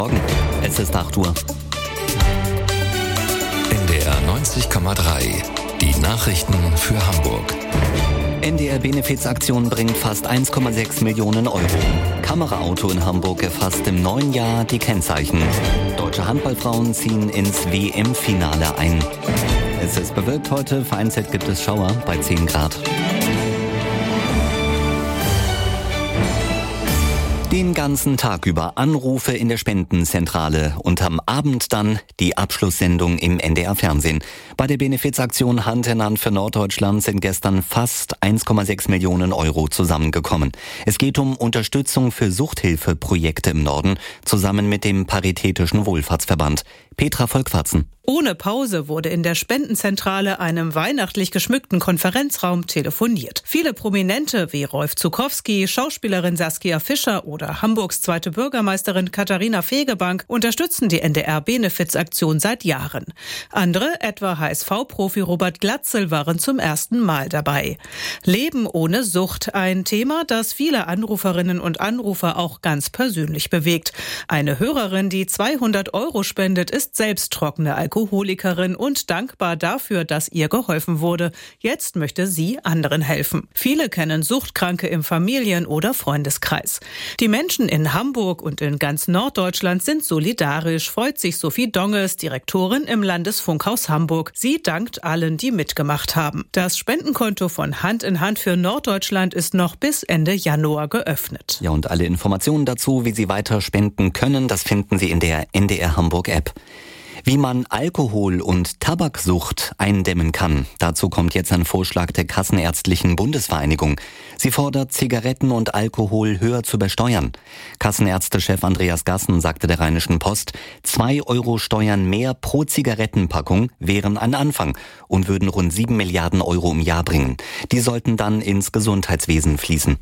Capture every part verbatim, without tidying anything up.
Morgen, es ist acht Uhr. N D R neunzig Komma drei, die Nachrichten für Hamburg. N D R-Benefizaktion bringt fast eins Komma sechs Millionen Euro. Kameraauto in Hamburg erfasst im neuen Jahr die Kennzeichen. Deutsche Handballfrauen ziehen ins W M-Finale ein. Es ist bewölkt heute, vereinzelt gibt es Schauer bei zehn Grad. Den ganzen Tag über Anrufe in der Spendenzentrale und am Abend dann die Abschlusssendung im N D R-Fernsehen. Bei der Benefizaktion Hand in Hand für Norddeutschland sind gestern fast eins Komma sechs Millionen Euro zusammengekommen. Es geht um Unterstützung für Suchthilfeprojekte im Norden, zusammen mit dem Paritätischen Wohlfahrtsverband. Petra Volkwarzen. Ohne Pause wurde in der Spendenzentrale, einem weihnachtlich geschmückten Konferenzraum, telefoniert. Viele Prominente wie Rolf Zuckowski, Schauspielerin Saskia Fischer oder Hamburgs zweite Bürgermeisterin Katharina Fegebank unterstützen die N D R-Benefizaktion seit Jahren. Andere, etwa H S V-Profi Robert Glatzel, waren zum ersten Mal dabei. Leben ohne Sucht, ein Thema, das viele Anruferinnen und Anrufer auch ganz persönlich bewegt. Eine Hörerin, die zweihundert Euro spendet, ist selbst trockene Alkoholikerin und dankbar dafür, dass ihr geholfen wurde. Jetzt möchte sie anderen helfen. Viele kennen Suchtkranke im Familien- oder Freundeskreis. Die Menschen in Hamburg und in ganz Norddeutschland sind solidarisch, freut sich Sophie Donges, Direktorin im Landesfunkhaus Hamburg. Sie dankt allen, die mitgemacht haben. Das Spendenkonto von Hand in Hand für Norddeutschland ist noch bis Ende Januar geöffnet. Ja, und alle Informationen dazu, wie Sie weiter spenden können, das finden Sie in der N D R Hamburg App. Wie man Alkohol- und Tabaksucht eindämmen kann, dazu kommt jetzt ein Vorschlag der Kassenärztlichen Bundesvereinigung. Sie fordert, Zigaretten und Alkohol höher zu besteuern. Kassenärztechef Andreas Gassen sagte der Rheinischen Post, zwei Euro Steuern mehr pro Zigarettenpackung wären ein Anfang und würden rund sieben Milliarden Euro im Jahr bringen. Die sollten dann ins Gesundheitswesen fließen.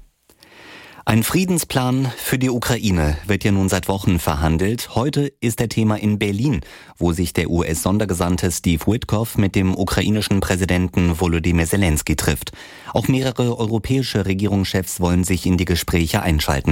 Ein Friedensplan für die Ukraine wird ja nun seit Wochen verhandelt. Heute ist der Thema in Berlin, wo sich der U S-Sondergesandte Steve Witkoff mit dem ukrainischen Präsidenten Volodymyr Zelensky trifft. Auch mehrere europäische Regierungschefs wollen sich in die Gespräche einschalten.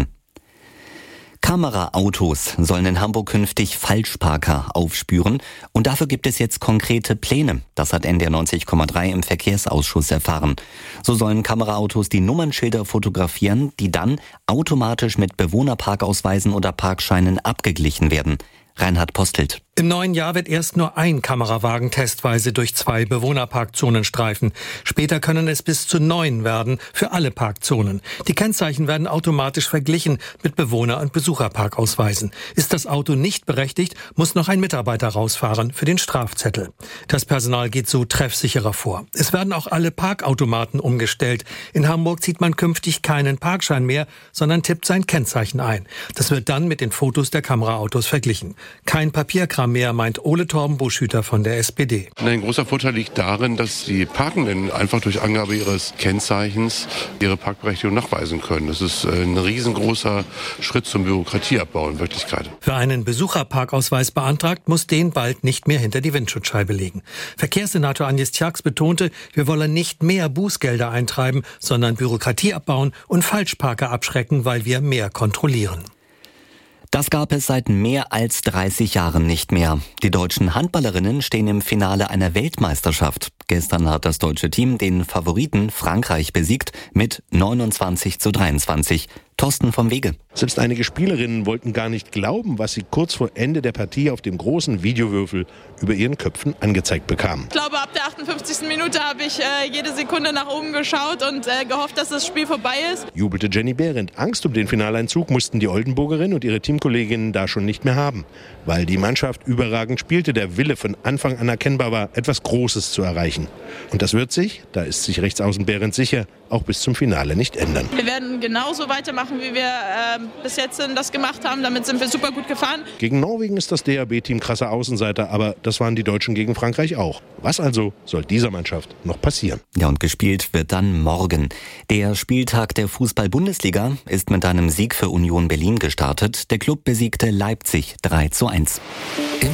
Kameraautos sollen in Hamburg künftig Falschparker aufspüren und dafür gibt es jetzt konkrete Pläne. Das hat N D R neunzig Komma drei im Verkehrsausschuss erfahren. So sollen Kameraautos die Nummernschilder fotografieren, die dann automatisch mit Bewohnerparkausweisen oder Parkscheinen abgeglichen werden. Reinhard Postelt. Im neuen Jahr wird erst nur ein Kamerawagen testweise durch zwei Bewohnerparkzonen streifen. Später können es bis zu neun werden für alle Parkzonen. Die Kennzeichen werden automatisch verglichen mit Bewohner- und Besucherparkausweisen. Ist das Auto nicht berechtigt, muss noch ein Mitarbeiter rausfahren für den Strafzettel. Das Personal geht so treffsicherer vor. Es werden auch alle Parkautomaten umgestellt. In Hamburg zieht man künftig keinen Parkschein mehr, sondern tippt sein Kennzeichen ein. Das wird dann mit den Fotos der Kameraautos verglichen. Kein Papierkram mehr, meint Ole Torben-Buschhüter von der S P D. Ein großer Vorteil liegt darin, dass die Parkenden einfach durch Angabe ihres Kennzeichens ihre Parkberechtigung nachweisen können. Das ist ein riesengroßer Schritt zum Bürokratieabbau in Wirklichkeit. Wer einen Besucherparkausweis beantragt, muss den bald nicht mehr hinter die Windschutzscheibe legen. Verkehrssenator Agnes Tjax betonte, wir wollen nicht mehr Bußgelder eintreiben, sondern Bürokratie abbauen und Falschparker abschrecken, weil wir mehr kontrollieren. Das gab es seit mehr als dreißig Jahren nicht mehr. Die deutschen Handballerinnen stehen im Finale einer Weltmeisterschaft. Gestern hat das deutsche Team den Favoriten Frankreich besiegt mit neunundzwanzig zu dreiundzwanzig. Thorsten vom Wege. Selbst einige Spielerinnen wollten gar nicht glauben, was sie kurz vor Ende der Partie auf dem großen Videowürfel über ihren Köpfen angezeigt bekamen. Ich glaube, ab der achtundfünfzigsten Minute habe ich äh, jede Sekunde nach oben geschaut und äh, gehofft, dass das Spiel vorbei ist. Jubelte Jenny Behrendt. Angst um den Finaleinzug mussten die Oldenburgerinnen und ihre Teamkolleginnen da schon nicht mehr haben. Weil die Mannschaft überragend spielte, der Wille von Anfang an erkennbar war, etwas Großes zu erreichen. Und das wird sich, da ist sich Rechtsaußen Behrendt sicher, auch bis zum Finale nicht ändern. Wir werden genauso weitermachen, wie wir äh, bis jetzt das gemacht haben. Damit sind wir super gut gefahren. Gegen Norwegen ist das D H B-Team krasser Außenseiter, aber das waren die Deutschen gegen Frankreich auch. Was also soll dieser Mannschaft noch passieren? Ja, und gespielt wird dann morgen. Der Spieltag der Fußball-Bundesliga ist mit einem Sieg für Union Berlin gestartet. Der Klub besiegte Leipzig drei zu eins.